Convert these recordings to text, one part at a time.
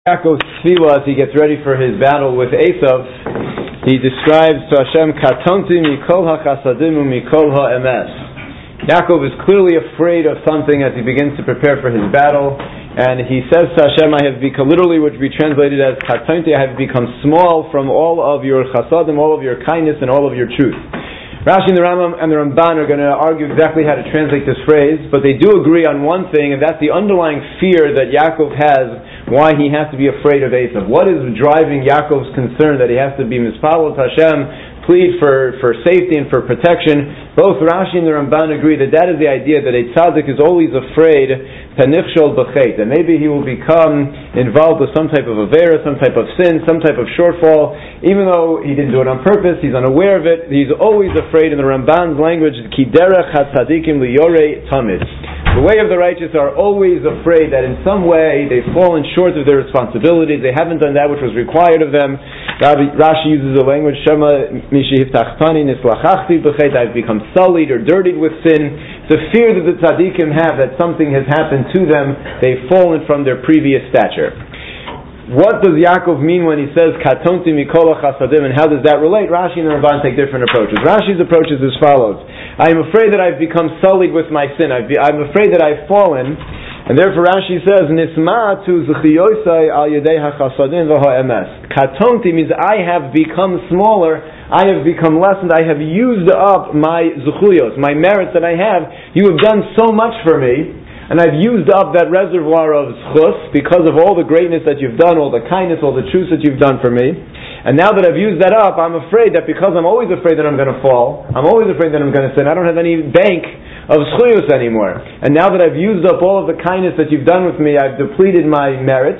Yaakov's tefillah as he gets ready for his battle with Esav, he describes to Hashem, Katonti mikol ha-chasadim mikol ha-emes. Yaakov is clearly afraid of something as he begins to prepare for his battle, and he says to Hashem, I have become, literally which would be translated as Katonti, I have become small from all of your chasadim, all of your kindness, and all of your truth. Rashi and the Rambam and the Ramban are going to argue exactly how to translate this phrase, but they do agree on one thing, and that's the underlying fear that Yaakov has, why he has to be afraid of Esav. What is driving Yaakov's concern that he has to be mispalel to Hashem, plead for safety and for protection? Both Rashi and the Ramban agree that is the idea, that a tzaddik is always afraid penichshol b'chet, that maybe he will become involved with some type of avera, some type of sin, some type of shortfall, even though he didn't do it on purpose, he's unaware of it, he's always afraid. In the Ramban's language, ki derech ha-tzadikim liyorei tamid. The way of the righteous are always afraid that in some way they've fallen short of their responsibilities, they haven't done that which was required of them. Rashi uses the language, Shema mishihivtachtani nislachachti b'chet, I've become sullied or dirtied with sin. The fear that the tzaddikim have that something has happened to them, they've fallen from their previous stature. What does Yaakov mean when he says Katonti mikol chasadim, and how does that relate? Rashi and the Ramban take different approaches. Rashi's approach is as follows: I am afraid that I've become sullied with my sin. I'm afraid that I've fallen, and therefore Rashi says Nisma'atu zechiyosai al yedei hachasadim v'ha'emes. Katonti means I have become smaller, I have become lessened, I have used up my zechuyos, my merits that I have. You have done so much for me, and I've used up that reservoir of zchus because of all the greatness that you've done, all the kindness, all the truths that you've done for me. And now that I've used that up, I'm afraid that because I'm always afraid that I'm going to fall, I'm always afraid that I'm going to sin, I don't have any bank of zchuyos anymore. And now that I've used up all of the kindness that you've done with me, I've depleted my merits,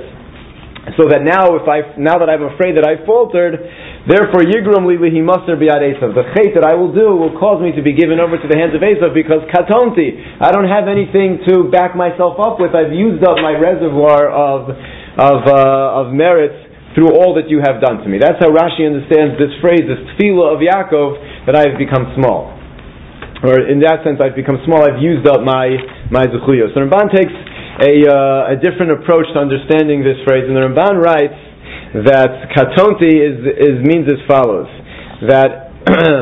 so that now that I'm afraid that I faltered, therefore Yigrum li lihimaser biyad Esav, the chait that I will do will cause me to be given over to the hands of Esav, because katonti, I don't have anything to back myself up with. I've used up my reservoir of merits through all that you have done to me. That's how Rashi understands this phrase, this tefillah of Yaakov, that I have become small. Or in that sense, I've become small, I've used up my zechuyos. So Ramban takes a different approach to understanding this phrase, and the Ramban writes that katonti means as follows: that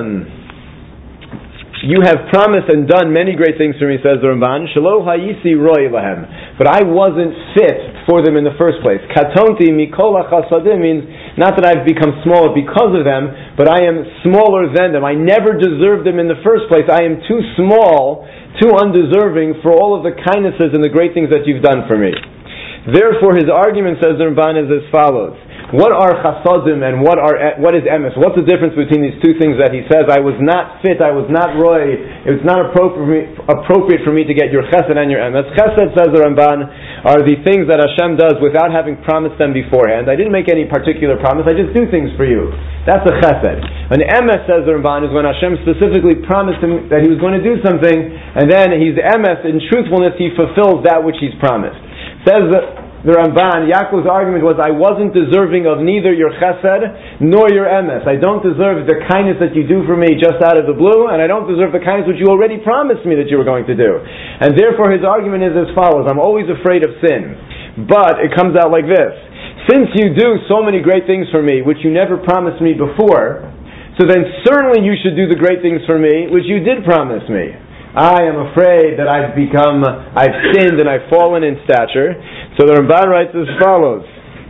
you have promised and done many great things for me, says the Ramban, shelo hayisi roi lahem, but I wasn't fit for them in the first place. Katonti mikol hachasadim means not that I've become smaller because of them, but I am smaller than them. I never deserved them in the first place. I am too small, too undeserving for all of the kindnesses and the great things that you've done for me. Therefore, his argument, says the Ramban, is as follows: what are chasadim and what is emes? What's the difference between these two things that he says? I was not fit, I was not roy, it's not appropriate for me to get your chesed and your emes. Chesed, says the Ramban, are the things that Hashem does without having promised them beforehand. I didn't make any particular promise, I just do things for you. That's a chesed. An emes, says the Ramban, is when Hashem specifically promised him that he was going to do something, and then he's emes, in truthfulness he fulfills that which he's promised. Says the Ramban, Yaakov's argument was, I wasn't deserving of neither your chesed nor your emes. I don't deserve the kindness that you do for me just out of the blue, and I don't deserve the kindness which you already promised me that you were going to do. And therefore his argument is as follows: I'm always afraid of sin. But it comes out like this: since you do so many great things for me which you never promised me before, so then certainly you should do the great things for me which you did promise me. I am afraid that I've sinned and I've fallen in stature. So the Ramban writes as follows: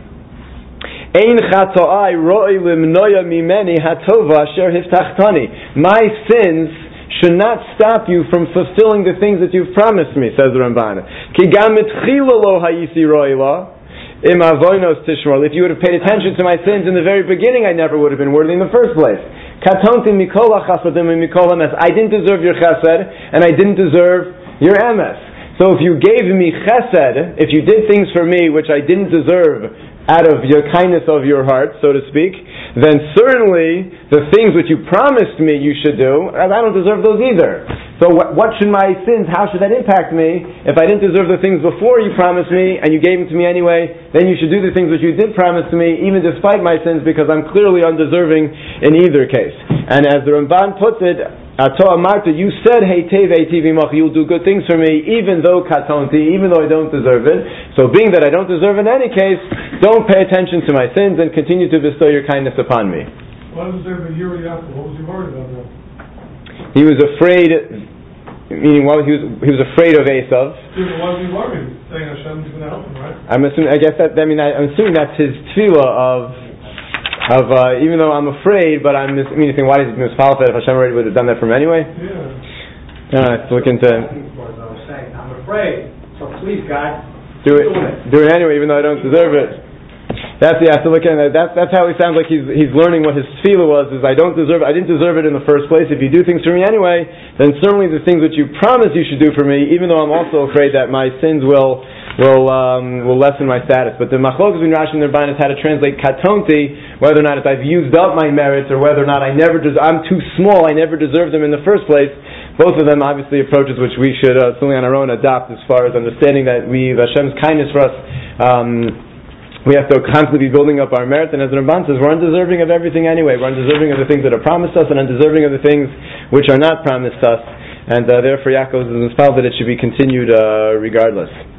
Ein chatoai roi limnoya mimeni hatova asher hiftachtani. My sins should not stop you from fulfilling the things that you've promised me, says the Ramban. Ki gam mitchila lo hayisi roi la im avonos tishmor. If you would have paid attention to my sins in the very beginning, I never would have been worthy in the first place. Katonti mikol hachasadim mikol emes. I didn't deserve your chesed, and I didn't deserve your emes. So if you gave me chesed, if you did things for me which I didn't deserve out of your kindness of your heart, so to speak, then certainly the things which you promised me you should do, I don't deserve those either. So what should my sins, how should that impact me? If I didn't deserve the things before you promised me, and you gave them to me anyway, then you should do the things which you did promise to me, even despite my sins, because I'm clearly undeserving in either case. And as the Ramban puts it, Ato Amarta, you said, Heitev Heitev Imach, you'll do good things for me, even though Katonti, even though I don't deserve it. So being that I don't deserve it in any case, don't pay attention to my sins and continue to bestow your kindness upon me. Why was there a year after? What was he worried about that? He was afraid, meaning he was afraid of Esav. Why was he worried? Saying Hashem's going to help him, right? I'm assuming that's his tefillah of even though I'm afraid, but I'm saying, why does he misfalf it if Hashem already would have done that for him anyway? Yeah. Let's look into. I'm afraid, so please God, do it anyway, even though I don't deserve it. That's how he sounds like he's learning what his tefillah was. Is I didn't deserve it in the first place. If you do things for me anyway, then certainly the things that you promise you should do for me, even though I'm also afraid that my sins will lessen my status. But the machlokas between Rashi and the Rabbanan is how to translate katonti, whether or not if I've used up my merits, or whether or not I'm too small, I never deserved them in the first place. Both of them obviously approaches which we should certainly on our own adopt as far as understanding that Hashem's kindness for us. We have to constantly be building up our merits, and as the Ramban says, we're undeserving of everything anyway. We're undeserving of the things that are promised us, and undeserving of the things which are not promised us. And therefore Yaakov is inspired that it should be continued regardless.